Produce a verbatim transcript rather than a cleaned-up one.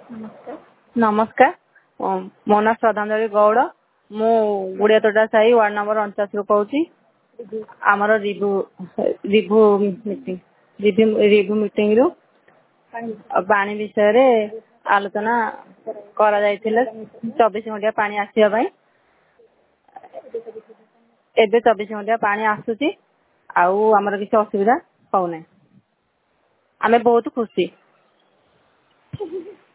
नमस्कार मो ना श्रद्धांजलि गौड़ मु गुड़िया तोटा साही वार्ड नंबर अणचाश रु कहूँ आमर review review meeting review meeting रु पानी विषय रे आलोचना करा जायतिला चौबीस घंटा पानी आसीबा पई एबे चौबीस घंटा पानी आसुची आउ आमर किसी असुविधा होउने आमे बहुत खुशी।